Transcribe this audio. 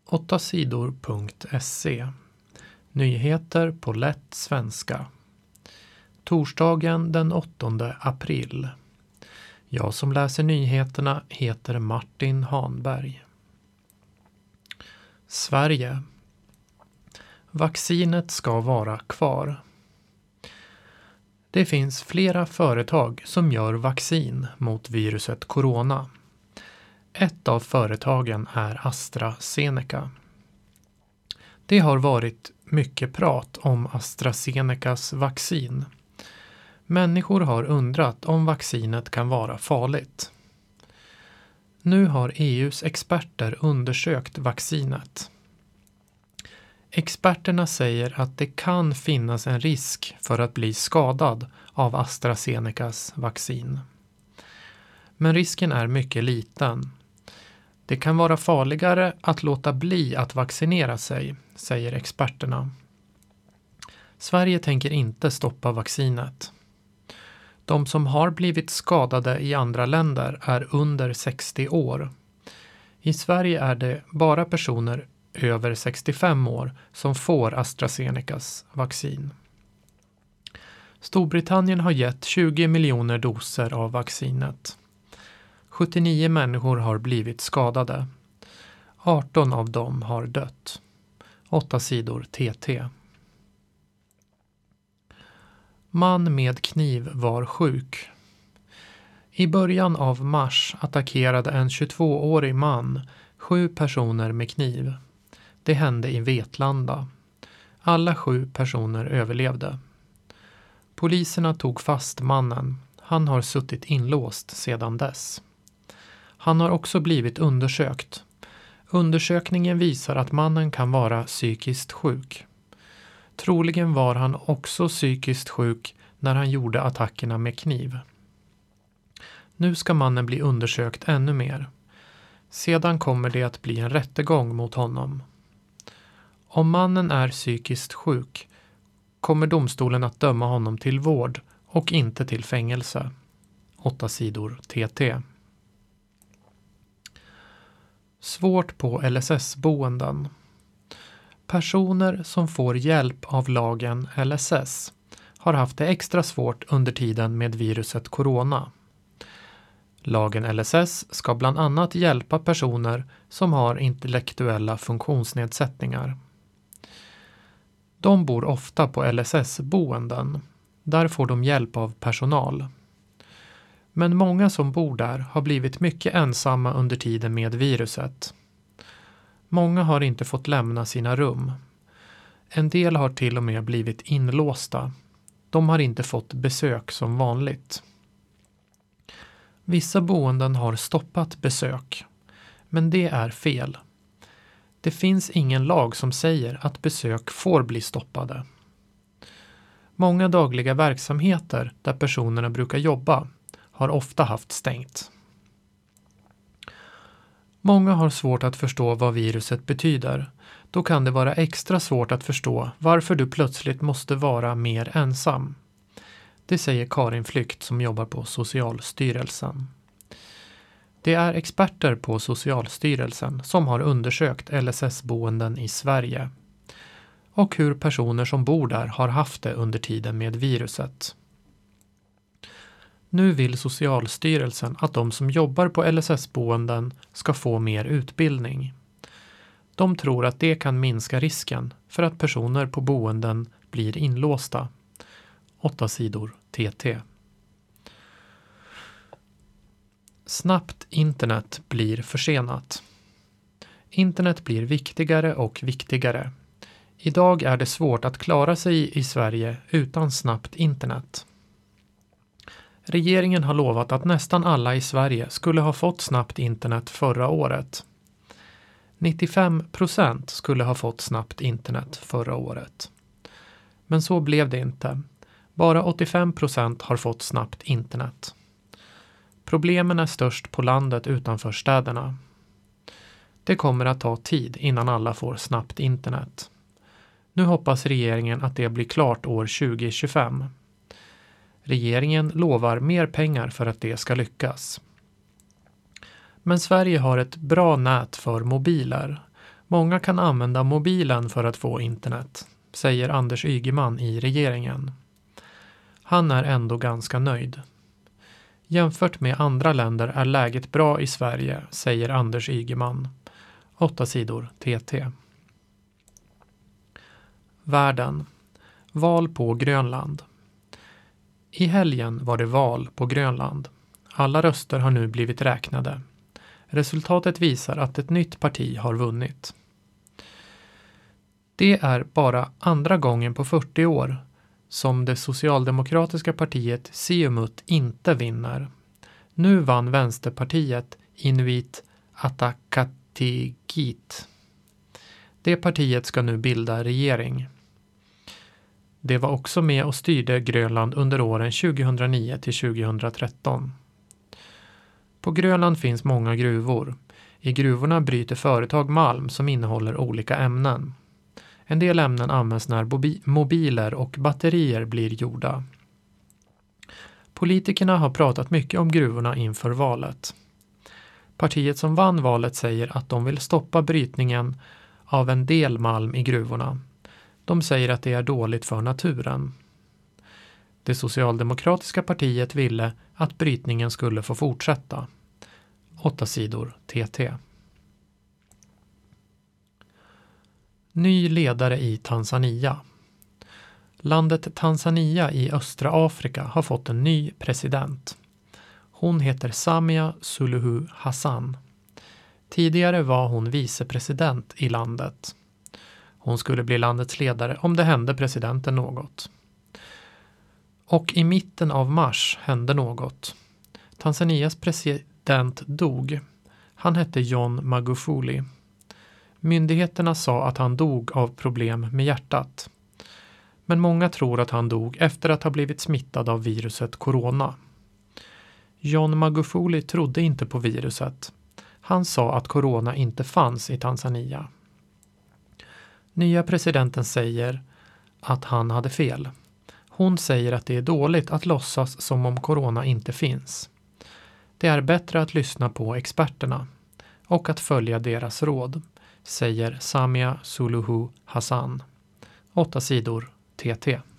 8sidor.se. Nyheter på lätt svenska. Torsdagen den 8 april. Jag som läser nyheterna heter Martin Hanberg. Sverige. Vaccinet ska vara kvar. Det finns flera företag som gör vaccin mot viruset corona. Ett av företagen är AstraZeneca. Det har varit mycket prat om AstraZenecas vaccin. Människor har undrat om vaccinet kan vara farligt. Nu har EU:s experter undersökt vaccinet. Experterna säger att det kan finnas en risk för att bli skadad av AstraZenecas vaccin. Men risken är mycket liten. Det kan vara farligare att låta bli att vaccinera sig, säger experterna. Sverige tänker inte stoppa vaccinet. De som har blivit skadade i andra länder är under 60 år. I Sverige är det bara personer över 65 år som får AstraZenecas vaccin. Storbritannien har gett 20 miljoner doser av vaccinet. 79 människor har blivit skadade. 18 av dem har dött. 8 sidor TT. Man med kniv var sjuk. I början av mars attackerade en 22-årig man 7 personer med kniv. Det hände i Vetlanda. Alla 7 personer överlevde. Poliserna tog fast mannen. Han har suttit inlåst sedan dess. Han har också blivit undersökt. Undersökningen visar att mannen kan vara psykiskt sjuk. Troligen var han också psykiskt sjuk när han gjorde attackerna med kniv. Nu ska mannen bli undersökt ännu mer. Sedan kommer det att bli en rättegång mot honom. Om mannen är psykiskt sjuk kommer domstolen att döma honom till vård och inte till fängelse. 8 sidor TT. Svårt på LSS-boenden. Personer som får hjälp av lagen LSS har haft det extra svårt under tiden med viruset corona. Lagen LSS ska bland annat hjälpa personer som har intellektuella funktionsnedsättningar. De bor ofta på LSS-boenden. Där får de hjälp av personal. Men många som bor där har blivit mycket ensamma under tiden med viruset. Många har inte fått lämna sina rum. En del har till och med blivit inlåsta. De har inte fått besök som vanligt. Vissa boenden har stoppat besök. Men det är fel. Det finns ingen lag som säger att besök får bli stoppade. Många dagliga verksamheter där personerna brukar jobba har ofta haft stängt. Många har svårt att förstå vad viruset betyder. Då kan det vara extra svårt att förstå varför du plötsligt måste vara mer ensam. Det säger Karin Flykt som jobbar på Socialstyrelsen. Det är experter på Socialstyrelsen som har undersökt LSS-boenden i Sverige och hur personer som bor där har haft det under tiden med viruset. Nu vill Socialstyrelsen att de som jobbar på LSS-boenden ska få mer utbildning. De tror att det kan minska risken för att personer på boenden blir inlåsta. 8 sidor TT. Snabbt internet blir försenat. Internet blir viktigare och viktigare. Idag är det svårt att klara sig i Sverige utan snabbt internet. Regeringen har lovat att nästan alla i Sverige skulle ha fått snabbt internet förra året. 95% skulle ha fått snabbt internet förra året. Men så blev det inte. Bara 85% har fått snabbt internet. Problemen är störst på landet utanför städerna. Det kommer att ta tid innan alla får snabbt internet. Nu hoppas regeringen att det blir klart år 2025. Regeringen lovar mer pengar för att det ska lyckas. Men Sverige har ett bra nät för mobiler. Många kan använda mobilen för att få internet, säger Anders Ygeman i regeringen. Han är ändå ganska nöjd. Jämfört med andra länder är läget bra i Sverige, säger Anders Ygeman. 8 sidor TT. Världen. Val på Grönland. I helgen var det val på Grönland. Alla röster har nu blivit räknade. Resultatet visar att ett nytt parti har vunnit. Det är bara andra gången på 40 år som det socialdemokratiska partiet Siumut inte vinner. Nu vann vänsterpartiet Inuit Ataqatigiit. Det partiet ska nu bilda regering. Det var också med och styrde Grönland under åren 2009 till 2013. På Grönland finns många gruvor. I gruvorna bryter företag malm som innehåller olika ämnen. En del ämnen används när mobiler och batterier blir gjorda. Politikerna har pratat mycket om gruvorna inför valet. Partiet som vann valet säger att de vill stoppa brytningen av en del malm i gruvorna. De säger att det är dåligt för naturen. Det socialdemokratiska partiet ville att brytningen skulle få fortsätta. 8 sidor TT. Ny ledare i Tanzania. Landet Tanzania i östra Afrika har fått en ny president. Hon heter Samia Suluhu Hassan. Tidigare var hon vicepresident i landet. Hon skulle bli landets ledare om det hände presidenten något. Och i mitten av mars hände något. Tanzanias president dog. Han hette John Magufuli. Myndigheterna sa att han dog av problem med hjärtat. Men många tror att han dog efter att ha blivit smittad av viruset corona. John Magufuli trodde inte på viruset. Han sa att corona inte fanns i Tanzania. Nya presidenten säger att han hade fel. Hon säger att det är dåligt att låtsas som om corona inte finns. Det är bättre att lyssna på experterna och att följa deras råd, säger Samia Suluhu Hassan. 8 sidor TT.